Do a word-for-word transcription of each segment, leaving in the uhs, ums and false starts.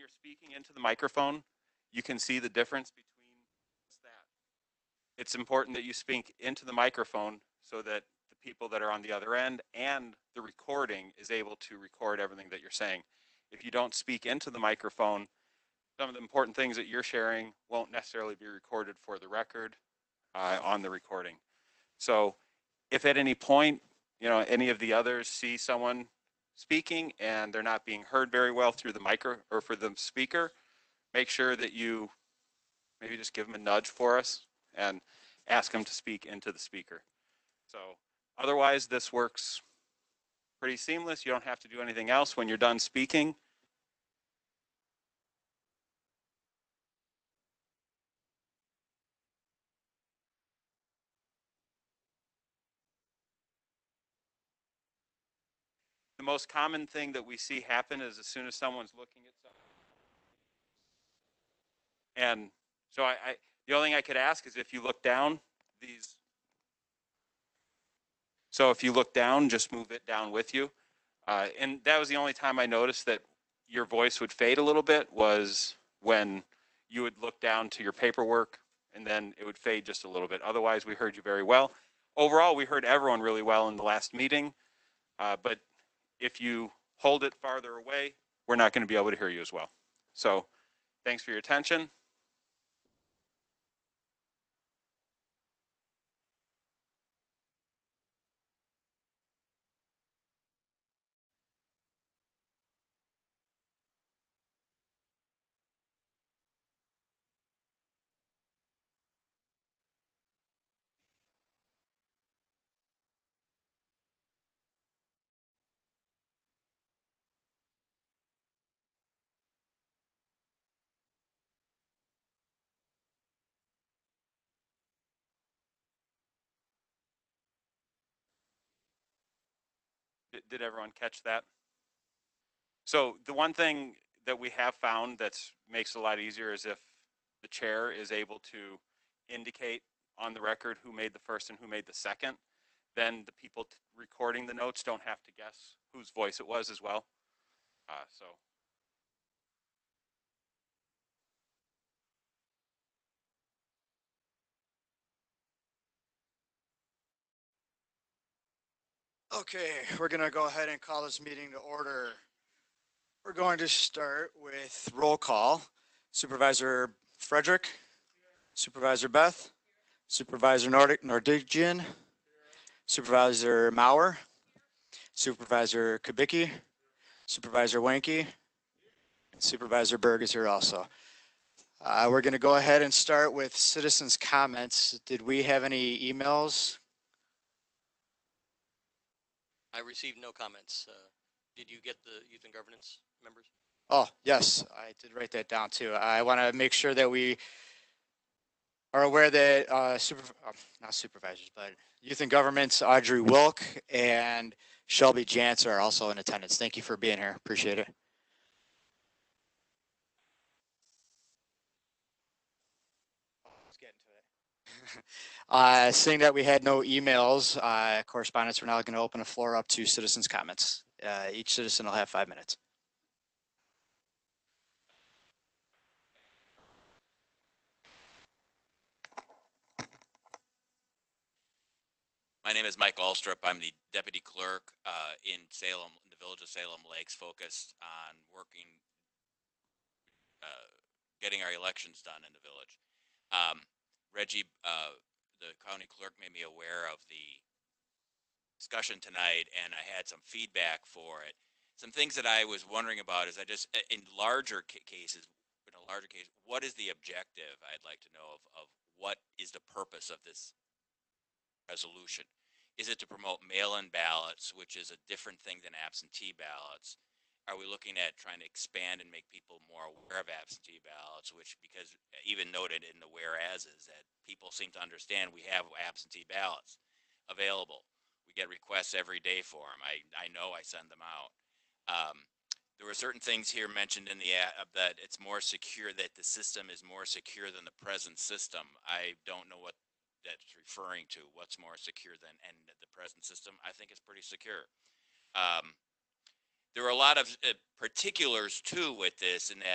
you're speaking into the microphone, you can see the difference between that. It's important that you speak into the microphone so that the people that are on the other end and the recording is able to record everything that you're saying. If you don't speak into the microphone, some of the important things that you're sharing won't necessarily be recorded for the record uh, on the recording. So if at any point, you know, any of the others see someone speaking and they're not being heard very well through the micro or for the speaker, make sure that you maybe just give them a nudge for us and ask them to speak into the speaker. So otherwise, this works pretty seamless. You don't have to do anything else when you're done speaking. The most common thing that we see happen is as soon as someone's looking at something. And so I, I the only thing I could ask is if you look down, these. So if you look down, just move it down with you. Uh, and that was the only time I noticed that your voice would fade a little bit was when you would look down to your paperwork and then it would fade just a little bit. Otherwise, we heard you very well. Overall, we heard everyone really well in the last meeting. Uh, but if you hold it farther away, we're not going to be able to hear you as well. So thanks for your attention. Did, did everyone catch that? So the one thing that we have found that makes it a lot easier is if the chair is able to indicate on the record who made the first and who made the second, then the people recording the notes don't have to guess whose voice it was as well. Uh, so. Okay, we're going to go ahead and call this meeting to order. We're going to start with roll call. Supervisor Frederick, Supervisor Beth, Supervisor Nordic Nordigian, Supervisor Maurer, Supervisor Kubicki, Supervisor Wanke, Supervisor Berg is here also. Uh, we're going to go ahead and start with citizens' comments. Did we have any emails? I received no comments. Uh, did you get the youth and governance members? Oh, yes, I did write that down too. I want to make sure that we are aware that uh, super, uh, not supervisors, but youth and governments, Audrey Wilk and Shelby Jantz are also in attendance. Thank you for being here. Appreciate it. Let's get into it. uh, seeing that we had no emails, uh, correspondence, we're now going to open the floor up to citizens' comments. Uh, each citizen will have five minutes. My name is Mike Alstrup. I'm the deputy clerk uh, in Salem, the village of Salem Lakes, focused on working, uh, getting our elections done in the village. Um, Reggie, uh, the county clerk, made me aware of the discussion tonight, and I had some feedback for it. Some things that I was wondering about is I just, in larger cases, in a larger case, what is the objective? I'd like to know of, of what is the purpose of this resolution. Is it to promote mail-in ballots, which is a different thing than absentee ballots? Are we looking at trying to expand and make people more aware of absentee ballots, which, because even noted in the whereas is that people seem to understand we have absentee ballots available. We get requests every day for them. I, I know I send them out. Um, there were certain things here mentioned in the ad that it's more secure, that the system is more secure than the present system. I don't know what that's referring to. What's more secure than and the present system? I think it's pretty secure. Um, there are a lot of uh, particulars too with this, in that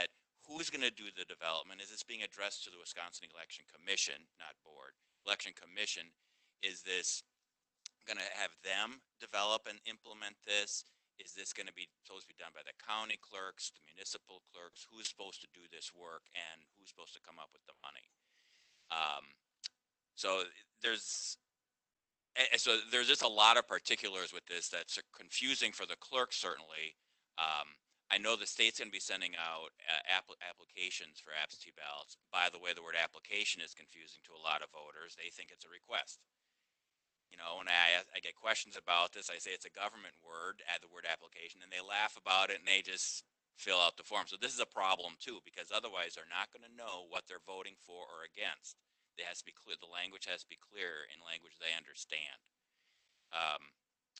who's going to do the development? Is this being addressed to the Wisconsin Election Commission, not board? Election Commission, is this going to have them develop and implement this? Is this going to be supposed to be done by the county clerks, the municipal clerks? Who's supposed to do this work, and who's supposed to come up with the money? Um, so there's so there's just a lot of particulars with this that's confusing for the clerks, certainly. Um, I know the state's going to be sending out uh, app applications for absentee ballots. By the way, the word application is confusing to a lot of voters. They think it's a request. You know, when I, I get questions about this, I say it's a government word, add the word application, and they laugh about it and they just fill out the form. So this is a problem too, because otherwise they're not going to know what they're voting for or against. It has to be clear. The language has to be clear in language they understand. Um,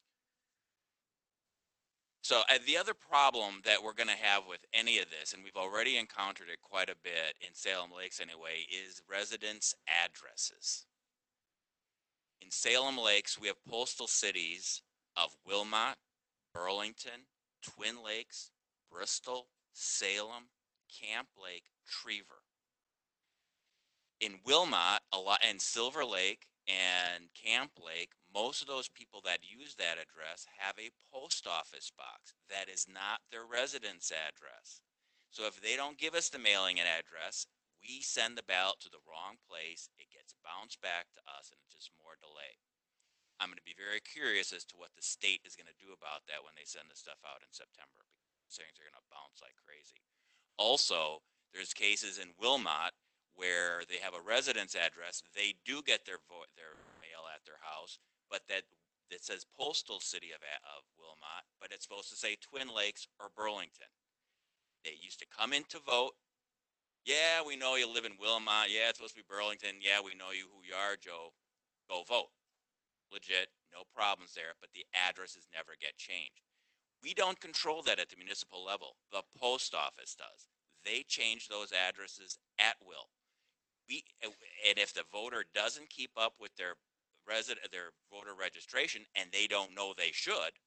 so uh, the other problem that we're going to have with any of this, and we've already encountered it quite a bit in Salem Lakes anyway, is residence addresses. In Salem Lakes, we have postal cities of Wilmot, Burlington, Twin Lakes, Bristol, Salem, Camp Lake, Trever. In Wilmot, a lot, and Silver Lake and Camp Lake, most of those people that use that address have a post office box. That is not their residence address. So if they don't give us the mailing and address, we send the ballot to the wrong place, it gets bounced back to us, and it's just more delay. I'm going to be very curious as to what the state is going to do about that when they send the stuff out in September. Things are going to bounce like crazy. Also, there's cases in Wilmot where they have a residence address. They do get their vo their mail at their house, but that it says postal city of, of Wilmot, but it's supposed to say Twin Lakes or Burlington. They used to come in to vote. Yeah, we know you live in Wilmot. Yeah, it's supposed to be Burlington. Yeah, we know you who you are, Joe. Go vote. Legit, no problems there, but the addresses never get changed. We don't control that at the municipal level. The post office does. They change those addresses at will. We, and if the voter doesn't keep up with their resident, their voter registration, and they don't know they should,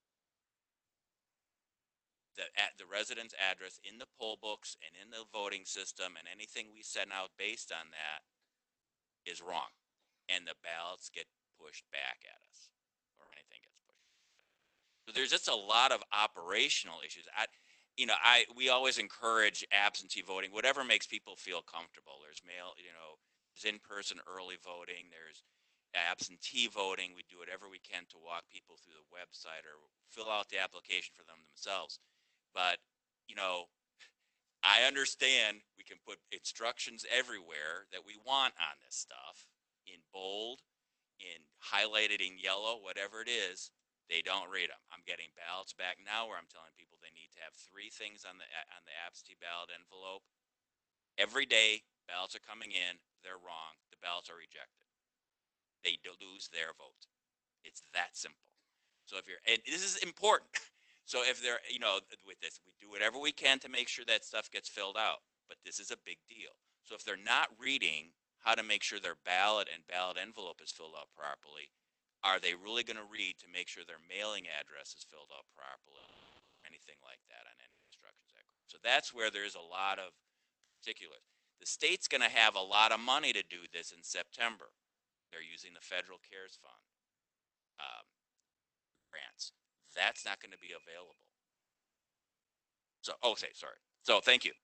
the, at the residence address in the poll books and in the voting system and anything we send out based on that is wrong. And the ballots get pushed back at us, or anything gets pushed. So there's just a lot of operational issues. I, you know, I we always encourage absentee voting, whatever makes people feel comfortable. There's mail, you know, there's in-person early voting. There's absentee voting. We do whatever we can to walk people through the website or fill out the application for them themselves. But, you know, I understand we can put instructions everywhere that we want on this stuff in bold, in highlighted in yellow, whatever it is. They don't read them. I'm getting ballots back now where I'm telling people they need to have three things on the on the absentee ballot envelope. Every day, ballots are coming in. They're wrong. The ballots are rejected. They do lose their vote. It's that simple. So if you're, and this is important. So if they're, you know, with this, we do whatever we can to make sure that stuff gets filled out. But this is a big deal. So if they're not reading how to make sure their ballot and ballot envelope is filled out properly, are they really going to read to make sure their mailing address is filled out properly? Anything like that on any instructions. So that's where there's a lot of particulars. The state's going to have a lot of money to do this in September. They're using the federal CARES Fund um, grants. That's not going to be available. So, oh, say, sorry. So thank you.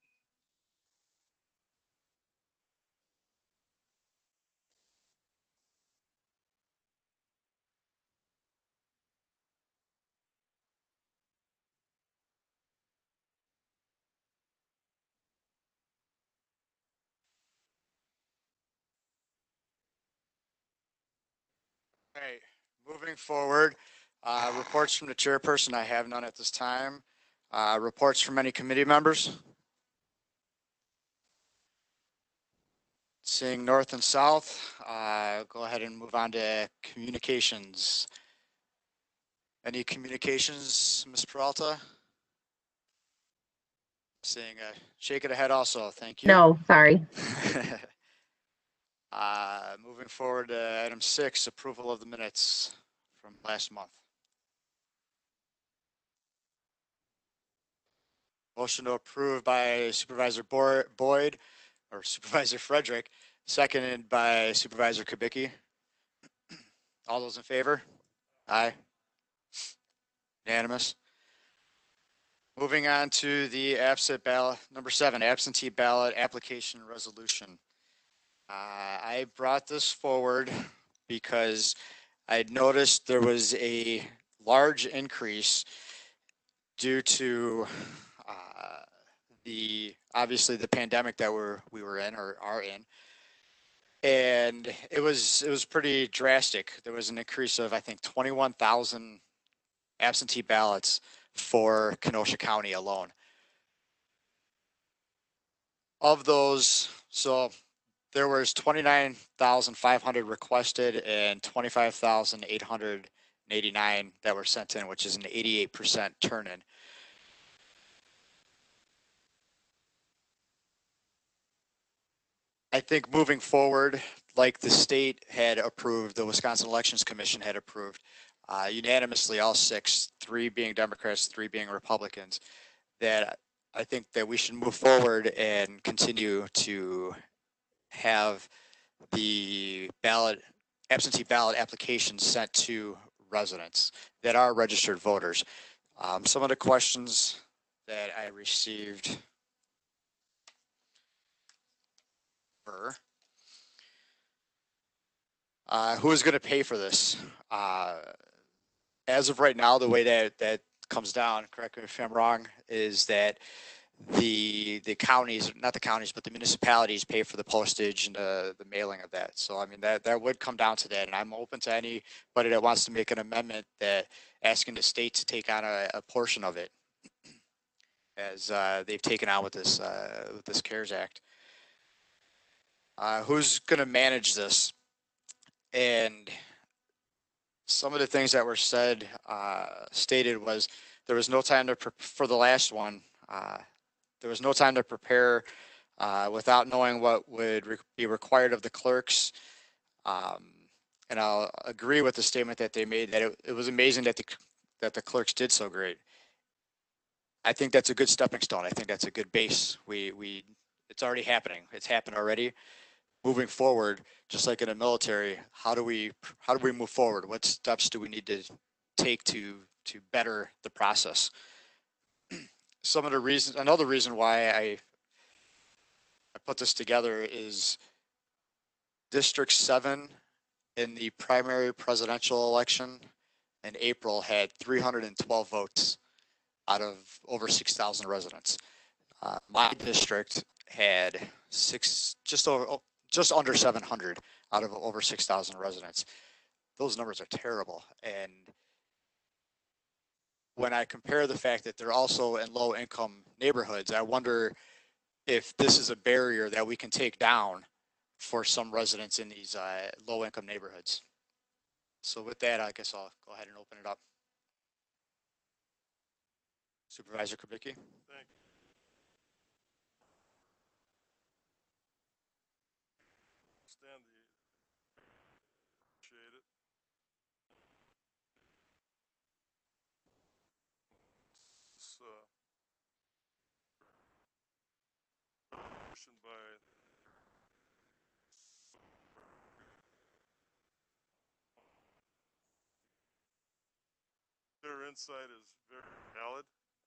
All right, moving forward, uh, reports from the chairperson. I have none at this time. Uh, reports from any committee members? Seeing north and south, uh, go ahead and move on to communications. Any communications, Miz Peralta? Seeing a shake of the head also, thank you. No, sorry. uh, moving forward to item six, approval of the minutes from last month. Motion to approve by Supervisor Bor- Boyd or Supervisor Frederick, seconded by Supervisor Kubicki. All those in favor? Aye. Unanimous. Moving on to the absent ballot, number seven, absentee ballot application resolution. Uh, I brought this forward because I noticed there was a large increase due to uh, the, obviously the pandemic that we're, we were in or are in. And it was, it was pretty drastic. There was an increase of, I think, twenty-one thousand absentee ballots for Kenosha County alone. Of those, so there was twenty-nine thousand five hundred requested and twenty-five thousand eight hundred eighty-nine that were sent in, which is an eighty-eight percent turn in. I think moving forward, like the state had approved, the Wisconsin Elections Commission had approved, uh, unanimously, all six, three being Democrats, three being Republicans, that I think that we should move forward and continue to have the ballot, absentee ballot applications sent to residents that are registered voters. Um, some of the questions that I received were, uh, who is going to pay for this? Uh, as of right now, the way that that comes down, correct me if I'm wrong, is that the the counties, not the counties, but the municipalities pay for the postage and the, the mailing of that. So I mean that that would come down to that, and I'm open to anybody that wants to make an amendment that asking the state to take on a, a portion of it, as uh, they've taken on with this uh, with this CARES Act. Uh, who's going to manage this? And some of the things that were said, uh, stated was there was no time to, pre- for the last one, uh, there was no time to prepare uh, without knowing what would re- be required of the clerks. Um, and I'll agree with the statement that they made that it, it was amazing that the, that the clerks did so great. I think that's a good stepping stone. I think that's a good base. We, we, it's already happening. It's happened already. Moving forward, just like in the military, how do we how do we move forward? What steps do we need to take to to better the process? Some of the reasons, another reason why I I put this together is District seven in the primary presidential election in April had three hundred twelve votes out of over six thousand residents. Uh, my district had six, just over, just under seven hundred out of over six thousand residents. Those numbers are terrible. And when I compare the fact that they're also in low income neighborhoods, I wonder if this is a barrier that we can take down for some residents in these uh, low income neighborhoods. So with that, I guess I'll go ahead and open it up. Supervisor Kubicki. Thank you. Stand the, appreciate it. This, uh, motion by their insight is very valid,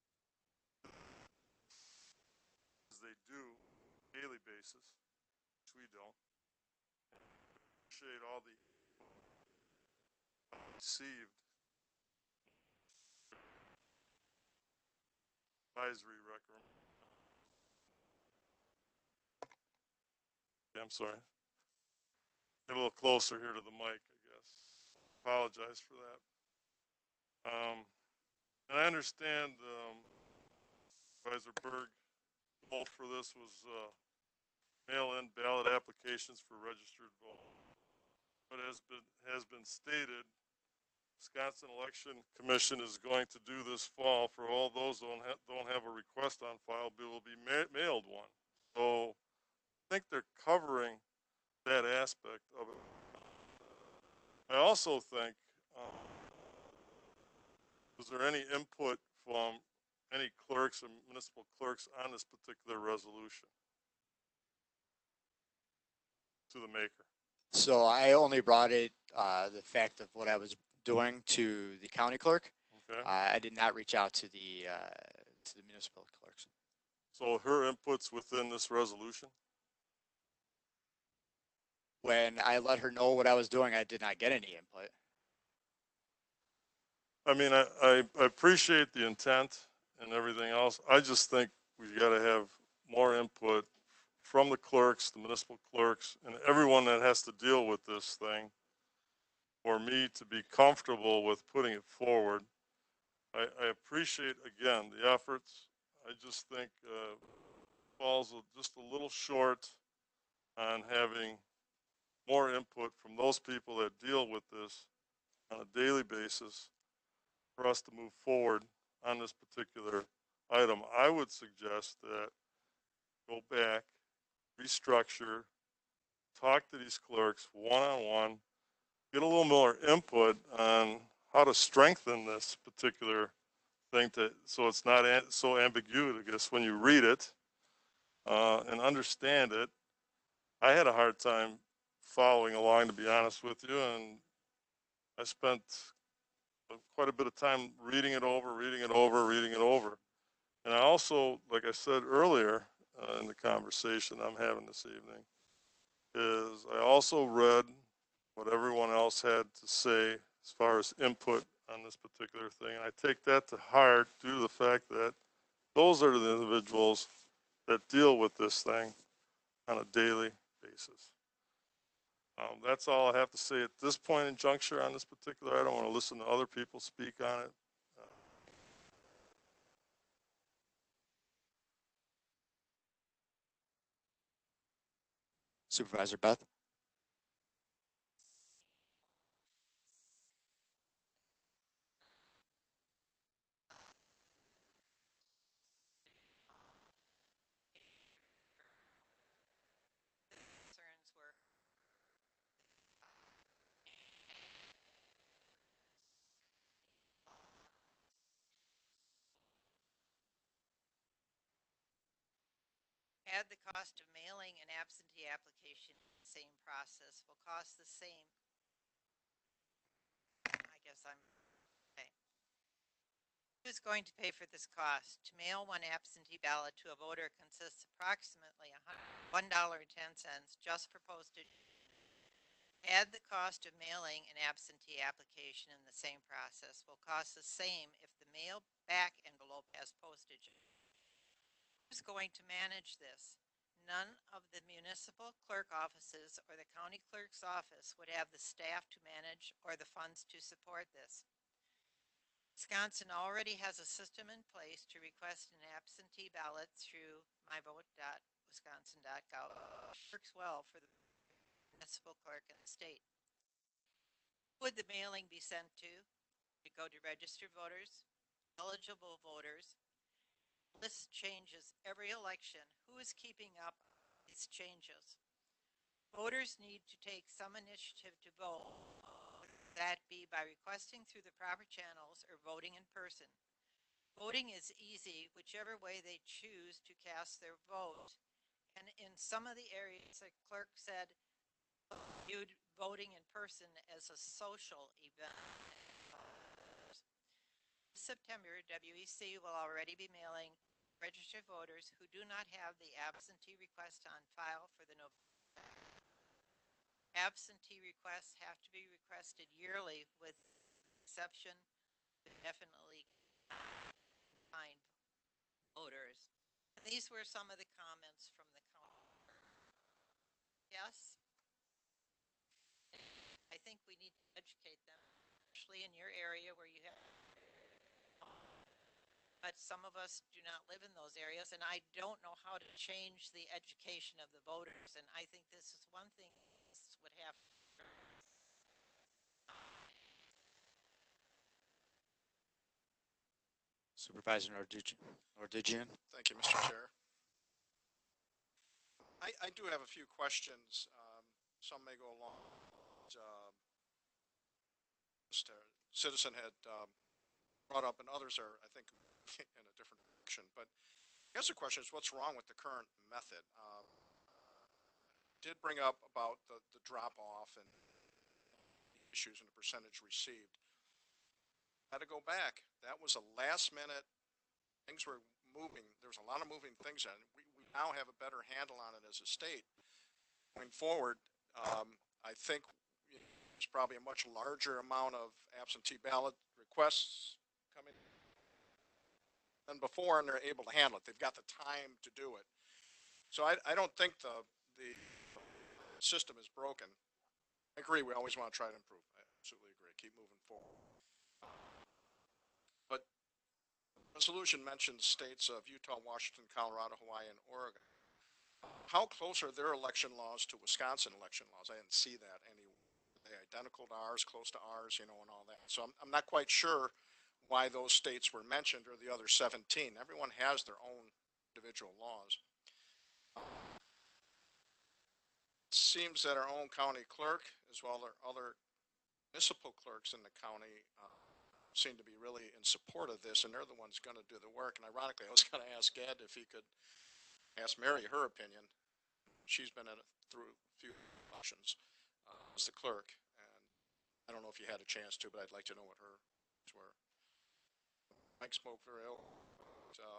as they do daily basis, which we don't. Appreciate all the received advisory record. Yeah, I'm sorry. Get a little closer here to the mic, I guess. Apologize for that. Um, and I understand, um, Supervisor Berg, the goal for this was, uh, mail-in ballot applications for registered voters. But as been, has been stated, Wisconsin Election Commission is going to do this fall for all those who don't have, don't have a request on file, but will be ma- mailed one. So I think they're covering that aspect of it. I also think, um, was there any input from any clerks or municipal clerks on this particular resolution to the maker? So I only brought it, uh, the fact of what I was doing to the county clerk. Okay? Uh, I did not reach out to the, uh, to the municipal clerks. So her input's within this resolution? When I let her know what I was doing, I did not get any input. I mean, I, I, I appreciate the intent and everything else. I just think we gotta have more input from the clerks, the municipal clerks, and everyone that has to deal with this thing for me to be comfortable with putting it forward. I, I appreciate, again, the efforts. I just think, uh, falls a- just a little short on having more input from those people that deal with this on a daily basis for us to move forward on this particular item. I would suggest that go back, restructure, talk to these clerks one-on-one, get a little more input on how to strengthen this particular thing to, so it's not a- so ambiguous when you read it, uh, and understand it. I had a hard time following along, to be honest with you, and I spent quite a bit of time reading it over, reading it over, reading it over. And I also, like I said earlier uh, in the conversation I'm having this evening, is I also read what everyone else had to say as far as input on this particular thing. And I take that to heart due to the fact that those are the individuals that deal with this thing on a daily basis. Um, that's all I have to say at this point in juncture on this particular. I don't want to listen to other people speak on it. Supervisor Beth? Concerns were add the cost of mailing an absentee application in the same process will cost the same. I guess I'm okay. Who's going to pay for this cost? To mail one absentee ballot to a voter consists approximately one dollar and ten cents just for postage. Add the cost of mailing an absentee application in the same process will cost the same if the mail back envelope has postage. Who's going to manage this? None of the municipal clerk offices or the county clerk's office would have the staff to manage or the funds to support this. Wisconsin already has a system in place to request an absentee ballot through my vote dot wisconsin dot gov. It works well for the municipal clerk in the state. Who would the mailing be sent to? To go to registered voters, eligible voters. List changes every election. Who is keeping up these changes? Voters need to take some initiative to vote. Would that be by requesting through the proper channels or voting in person? Voting is easy, whichever way they choose to cast their vote. And in some of the areas, the clerk said, viewed voting in person as a social event. This September, W E C will already be mailing registered voters who do not have the absentee request on file for the November. Absentee requests have to be requested yearly with exception to definitely find voters. And these were some of the comments from the county. Yes, I think we need to educate them, especially in your area where you have, but some of us do not live in those areas, and I don't know how to change the education of the voters. And I think this is one thing this would have. Supervisor Nordigian? Nordigian? Thank you, Mister Chair. I, I do have a few questions. Um, some may go along. Uh, Mister Citizen had um, brought up, and others are, I think, in a different direction. But I guess the question is, what's wrong with the current method? Um, did bring up about the, the drop off and issues and the percentage received. Had to go back. That was a last minute. Things were moving. There was a lot of moving things in. We, we now have a better handle on it as a state. Going forward, um, I think you know, there's probably a much larger amount of absentee ballot requests coming than before, and they're able to handle it. They've got the time to do it. So I, I don't think the the system is broken. I agree. We always want to try to improve. I absolutely agree. Keep moving forward. But the resolution mentions states of Utah, Washington, Colorado, Hawaii, and Oregon. How close are their election laws to Wisconsin election laws? I didn't see that anywhere. Are they identical to ours, close to ours, you know, and all that. So I'm, I'm not quite sure why those states were mentioned or the other seventeen. Everyone has their own individual laws. It seems that our own county clerk, as well as other municipal clerks in the county, uh, seem to be really in support of this, and they're the ones going to do the work. And ironically, I was going to ask Ed if he could ask Mary her opinion. She's been in it through a few options uh, as the clerk, and I don't know if you had a chance to, but I'd like to know what her were. Mike spoke very ill. But, uh,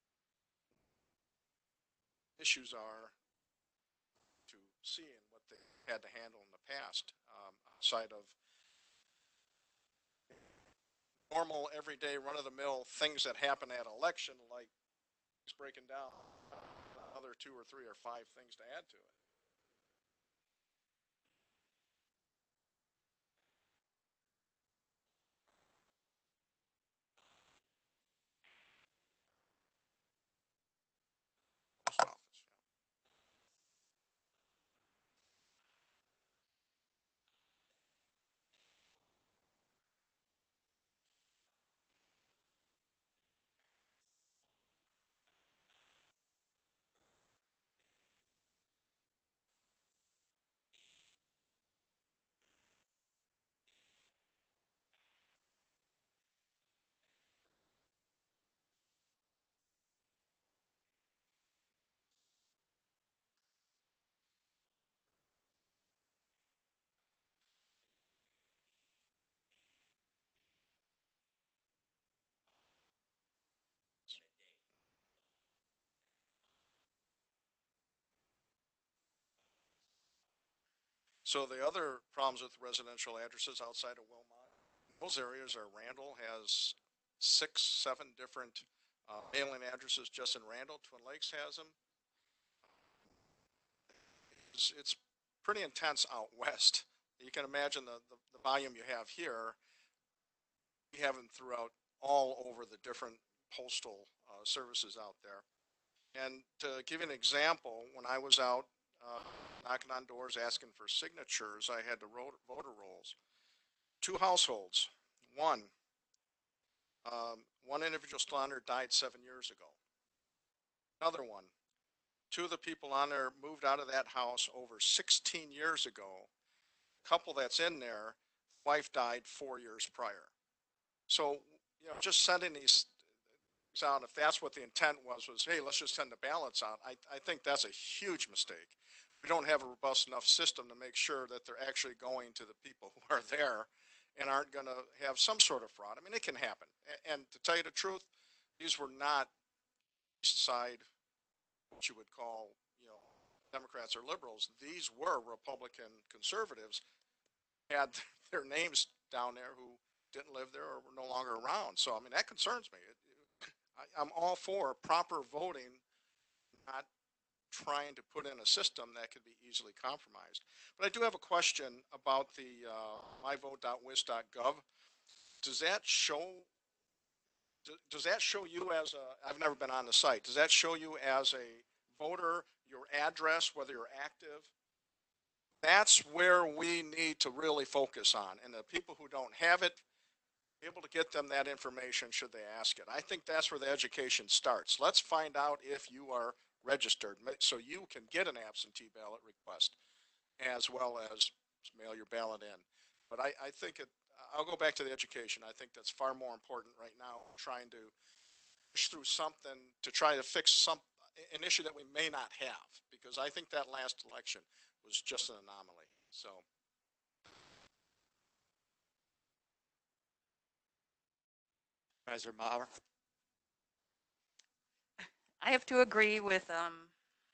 issues are to seeing what they had to handle in the past, um, outside of normal, everyday, run-of-the-mill things that happen at election, like it's breaking down another two or three or five things to add to it. Post office, yeah. So the other problems with residential addresses outside of Wilmot, those areas are Randall has six, seven different uh, mailing addresses just in Randall. Twin Lakes has them. It's, it's pretty intense out west. You can imagine the, the, the volume you have here. We have them throughout all over the different postal uh, services out there. And to give you an example, when I was out uh, knocking on doors asking for signatures, I had the voter rolls. Two households. One, um, one individual still on there died seven years ago. Another one, two of the people on there moved out of that house over sixteen years ago. The couple that's in there, wife died four years prior. So, you know, just sending these out, if that's what the intent was, was, hey, let's just send the ballots out. I, I think that's a huge mistake. We don't have a robust enough system to make sure that they're actually going to the people who are there and aren't going to have some sort of fraud. I mean, it can happen. And, and to tell you the truth, these were not east side, what you would call, you know, Democrats or liberals. These were Republican conservatives, had their names down there who didn't live there or were no longer around. So, I mean, that concerns me. It, I, I'm all for proper voting, not trying to put in a system that could be easily compromised. But I do have a question about the uh, my vote dot wis dot gov. Does that show, does that show you as a, I've never been on the site, does that show you as a voter, your address, whether you're active? That's where we need to really focus on. And the people who don't have it, able to get them that information should they ask it. I think that's where the education starts. Let's find out if you are registered so you can get an absentee ballot request as well as mail your ballot in. But I, I think it, I'll go back to the education. I think that's far more important right now, trying to push through something to try to fix some, an issue that we may not have, because I think that last election was just an anomaly, so. Supervisor Mauer. I have to agree with um,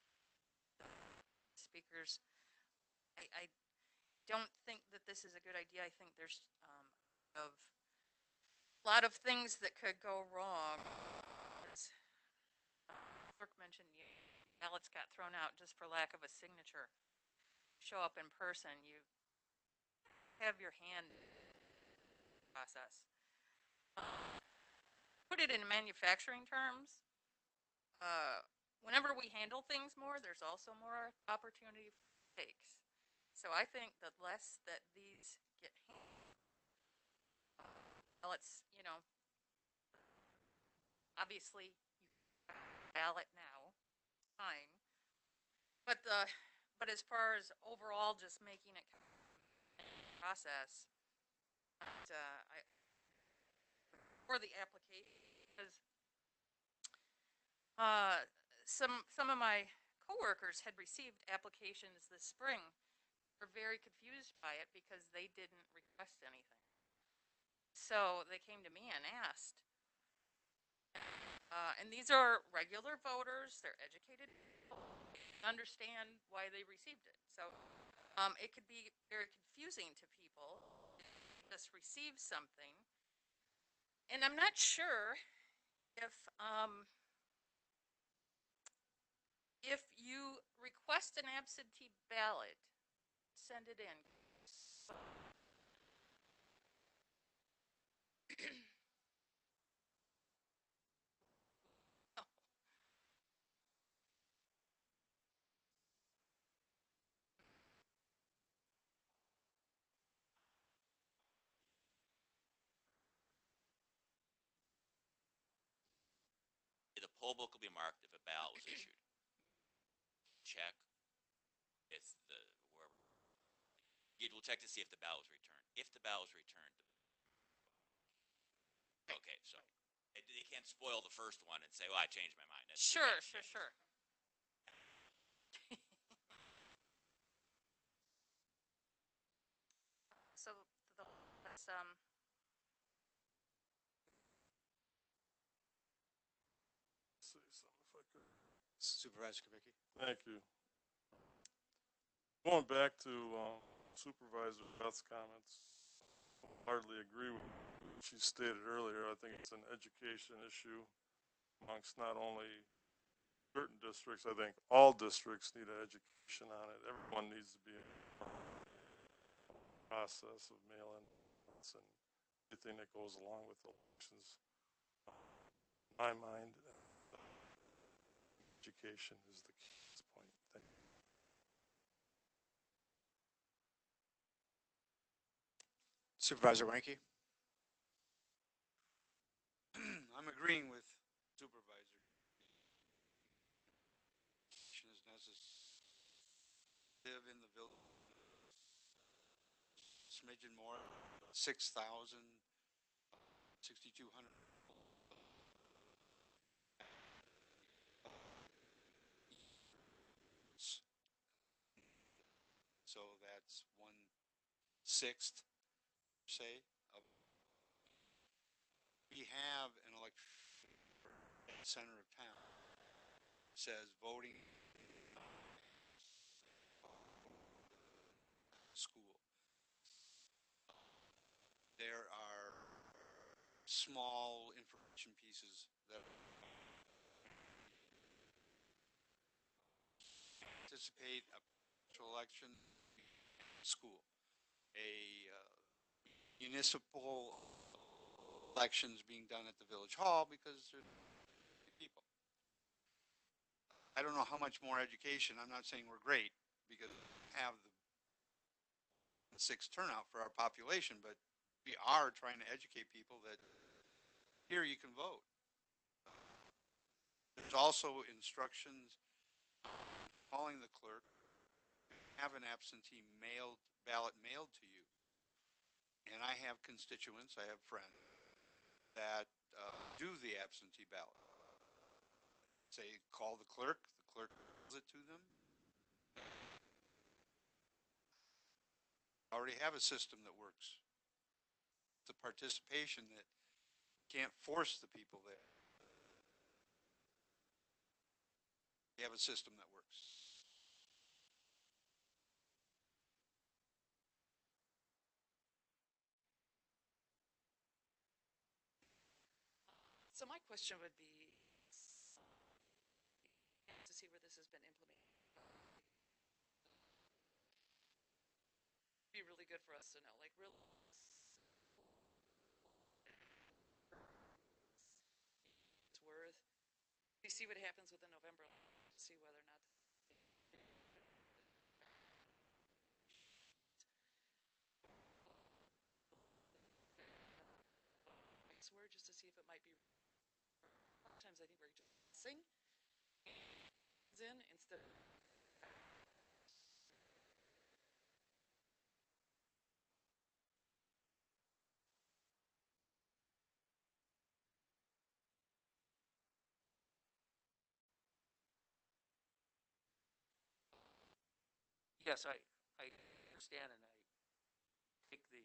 speakers. I, I don't think that this is a good idea. I think there's um, of a lot of things that could go wrong. As Clerk mentioned, you, ballots got thrown out just for lack of a signature. Show up in person, you have your hand process. Put it in manufacturing terms. Uh, whenever we handle things more, there's also more opportunity for mistakes. So I think the less that these get handled, ballots, you know, obviously you ballot now, fine. But the, but as far as overall just making it process, uh, I, for the application, because uh, some some of my coworkers had received applications this spring, were very confused by it because they didn't request anything. So they came to me and asked, uh, and these are regular voters, they're educated people, understand why they received it. So um, it could be very confusing to people just receive something. And I'm not sure if um, if you request an absentee ballot, send it in. The poll book will be marked if a ballot was issued. Check if the, wherever, it will check to see if the ballot was returned. If the ballot was returned, okay, so it, they can't spoil the first one and say, well, I changed my mind. That's, Sure, yeah, sure, yeah. sure. So the, that's um. Say something if I could. Supervisor Kubicki. Thank you. Going back to um, Supervisor Beth's comments, I hardly agree with what she stated earlier. I think it's an education issue amongst not only certain districts, I think all districts need an education on it. Everyone needs to be in the process of mail-in ballots and everything that goes along with elections. In my mind, education is the key at this point. Thank you. Supervisor Wanky. I'm agreeing with Supervisor. Action is necessary. Live in the village. Smidgen more, six thousand, sixty-two hundred. So that's one sixth, say, of. We have an election center of town. Says voting school. There are small information pieces that anticipate a potential election school, a uh, municipal elections being done at the village hall because there's people. I don't know how much more education. I'm not saying we're great because we have the sixth turnout for our population, but we are trying to educate people that here you can vote. There's also instructions calling the clerk, have an absentee mailed ballot mailed to you. And I have constituents, I have friends that uh, do do the absentee ballot. Say, call the clerk, the clerk gives it to them. Already have a system that works. The participation that can't force the people there. We have a system that works. So my question would be to see where this has been implemented. Be really good for us to know, like really. It's worth. We see what happens with the November. See whether or not. Word just to see if it might be. Sometimes I think we're just sing in instead of. Yes, I, I understand and I take the.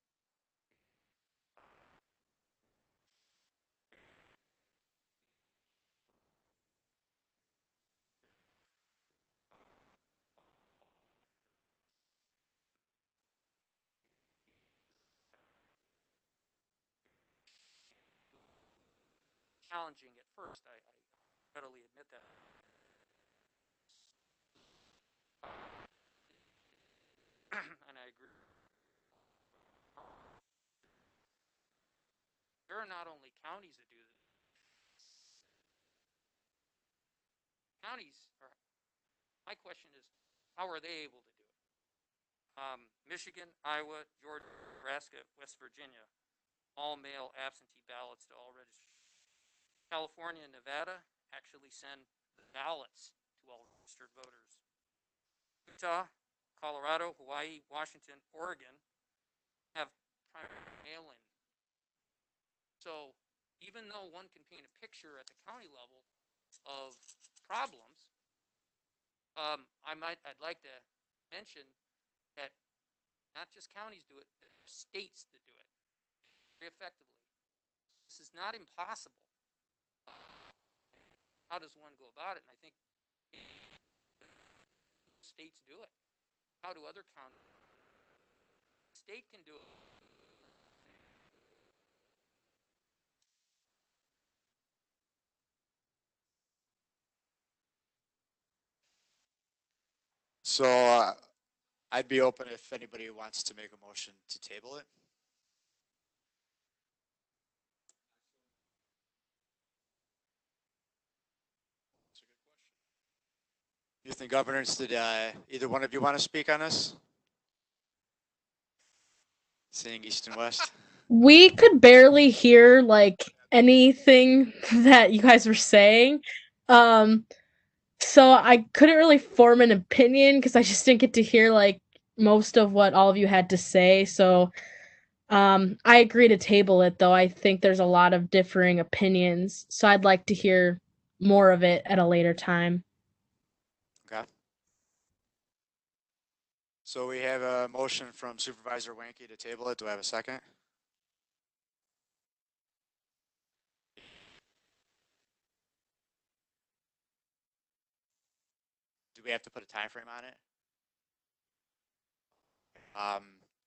Challenging at first, I, I readily admit that. And I agree. There are not only counties that do this. Counties are, my question is, how are they able to do it? Um, Michigan, Iowa, Georgia, Nebraska, West Virginia, all mail absentee ballots to all registered. California and Nevada actually send the ballots to all registered voters. Utah, Colorado, Hawaii, Washington, Oregon have primary mail-in. So even though one can paint a picture at the county level of problems, um, I might, I'd like to mention that not just counties do it, there are states that do it very effectively. This is not impossible. How does one go about it? And I think states do it. How do other counties? State can do it. So uh, I'd be open if anybody wants to make a motion to table it. That's a good question. Youth and governance, did uh, either one of you want to speak on this? Seeing east and west. We could barely hear like anything that you guys were saying. Um so I couldn't really form an opinion because I just didn't get to hear like most of what all of you had to say. So um I agree to table it though. I think there's a lot of differing opinions. So I'd like to hear more of it at a later time. Okay. So we have a motion from Supervisor Wanke to table it. Do I have a second? Do we have to put a time frame on it? Um,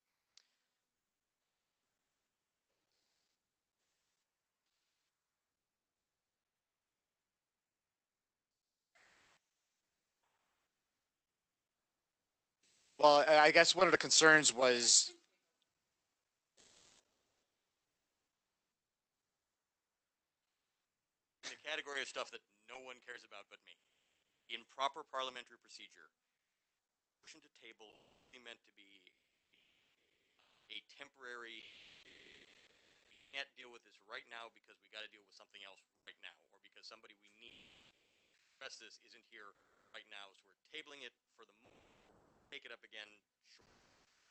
well, I I guess one of the concerns was The category of stuff that no one cares about but me. In proper parliamentary procedure, motion to table is meant to be a temporary. We can't deal with this right now because we got to deal with something else right now, or because somebody we need to address this isn't here right now. So we're tabling it for the moment. Take it up again. Sure.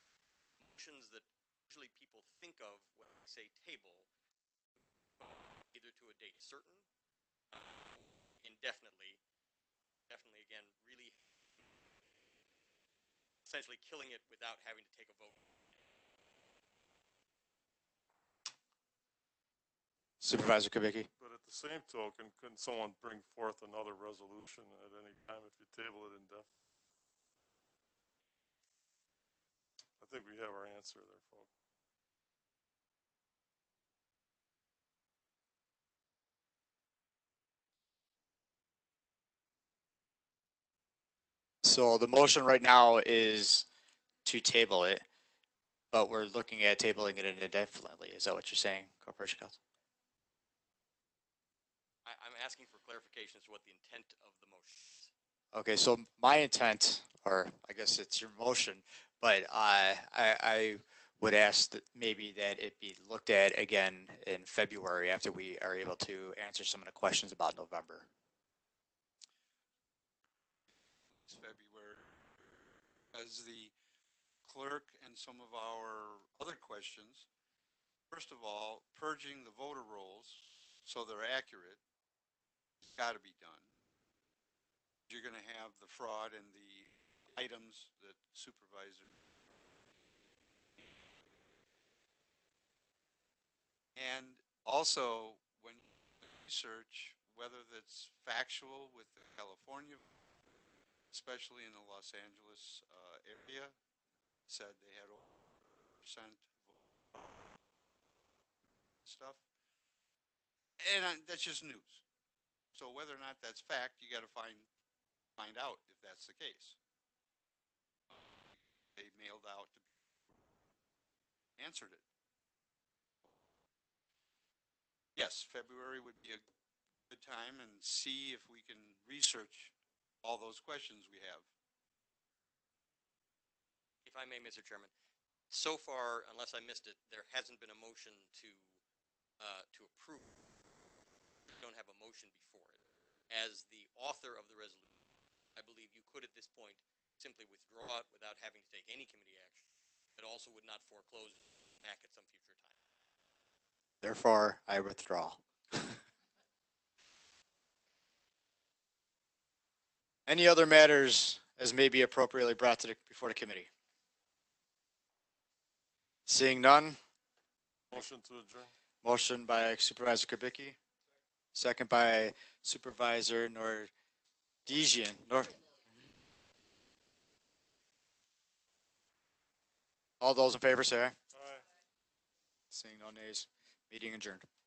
Motions that usually people think of when they say table. either to a date certain, indefinitely, definitely again, really essentially killing it without having to take a vote. Supervisor Kubicki. But at the same token, couldn't someone bring forth another resolution at any time if you table it indefinitely? I think we have our answer there, folks. So the motion right now is to table it, but we're looking at tabling it indefinitely. Is that what you're saying, Corporation Counsel? I, I'm asking for clarification as to what the intent of the motion is. Okay, so my intent, or I guess it's your motion, but I, I, I would ask that maybe that it be looked at again in February after we are able to answer some of the questions about November. It's February, as the clerk and some of our other questions, first of all, purging the voter rolls so they're accurate, got to be done. You're going to have the fraud and the items that supervisor. And also, when you research whether that's factual with the California, especially in the Los Angeles uh, area, said they had over percent stuff, and uh, that's just news. So whether or not that's fact, you got to find find out if that's the case. They mailed out to answered it. Yes, February would be a good time and see if we can research all those questions we have. If I may, Mister Chairman, so far, unless I missed it, there hasn't been a motion to uh, to approve. We don't have a motion before it. As the author of the resolution, I believe you could at this point simply withdraw it without having to take any committee action. It also would not foreclose back at some future time. Therefore, I withdraw. Any other matters as may be appropriately brought to the, before the committee? Seeing none, Motion to adjourn. motion by Supervisor Kubicki, second by Supervisor Nordegian. Nor All those in favor say aye. Aye. Seeing no nays, meeting adjourned.